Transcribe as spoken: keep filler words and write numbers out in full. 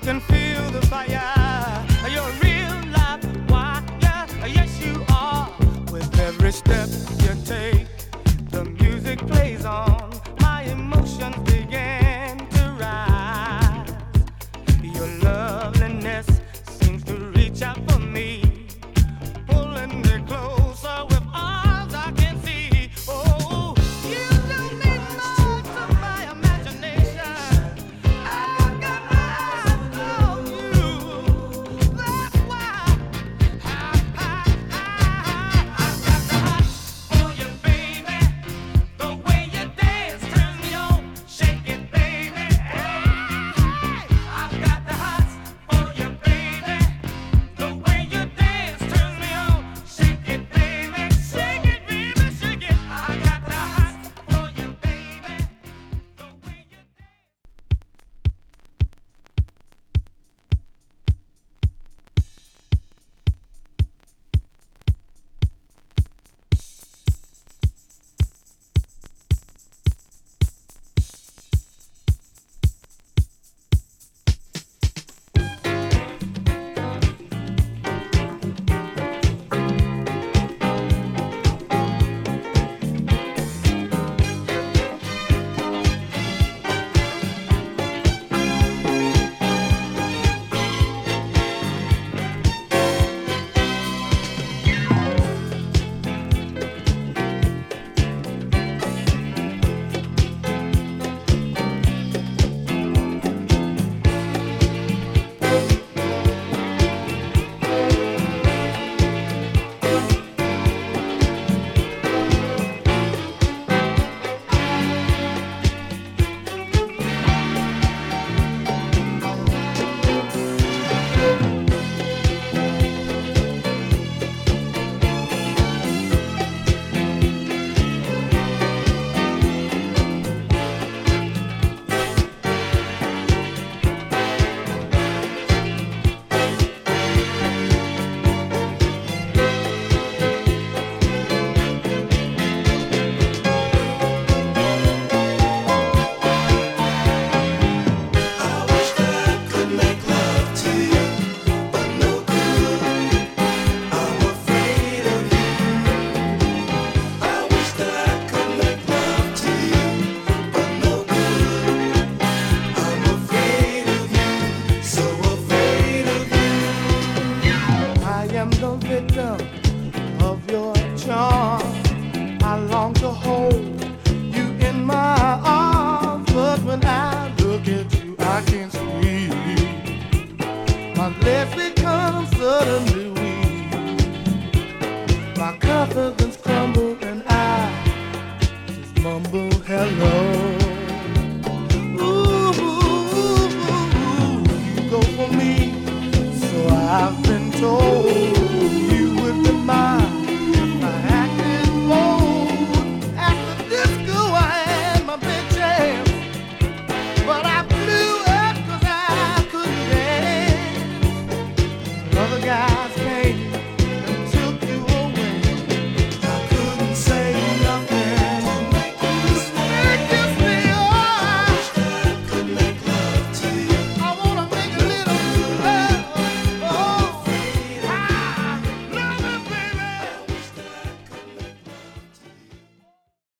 can feel the fire. You're a real live wire. Yes, you are. With every step you take, the music plays on. My emotions begin to rise. Your loveliness seems to reach out for me, pulling me closer with arms I can see. Oh, you don't need much of my imagination. I got my eyes on you. That's why I, I, I, I got the hots for you, baby. The way you dance turns me on. Shake it, baby. I got the hots for you, baby. The way you dance turns me on. Shake it, baby. Shake it, baby. Shake it. I got the hots for you, baby. The way you I am the victim of your charm. I long to hold you in my arms, but when I look at you, I can't see. My legs become suddenly weak. My confidence crumbles, and I just mumble hello.